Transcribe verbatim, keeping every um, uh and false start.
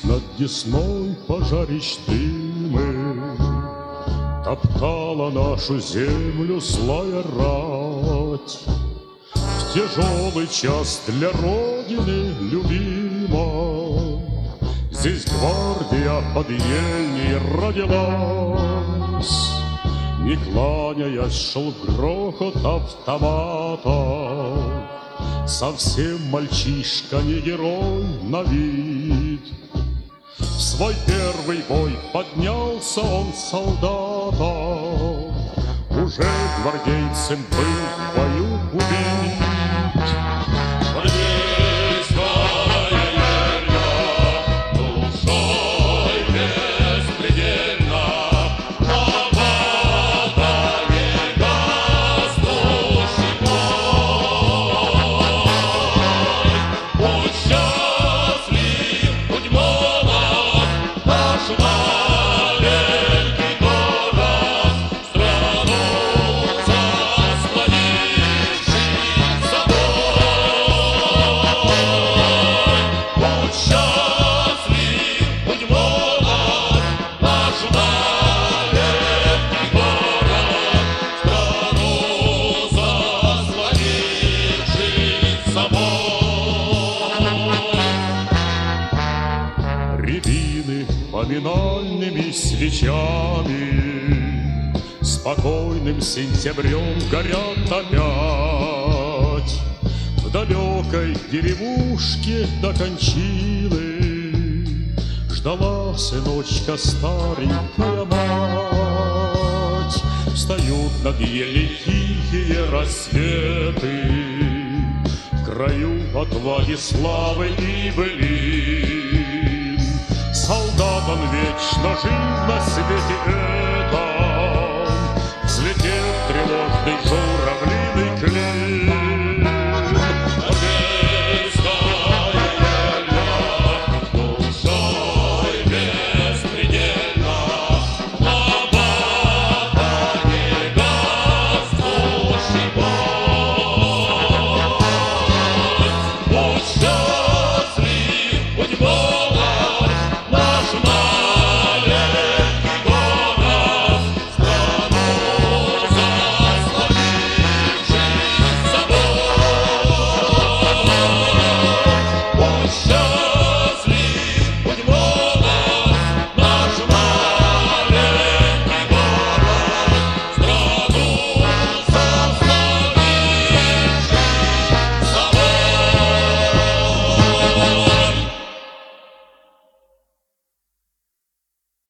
Над Десной пожарищ дымы топтала нашу землю злая рать. В тяжелый час для Родины любима здесь гвардия под ельней родилась. Не кланяясь, шел грохот автомата. Совсем мальчишка, не герой на вид. В свой первый бой поднялся он солдата. Уже гвардейцем был в бою убит. Рябины поминальными свечами спокойным сентябрем горят опять. В далекой деревушке до кончины ждала сыночка старенькая мать. Встают над елей тихие рассветы в краю отваги, славы и былин. Солдат он вечно жил на свете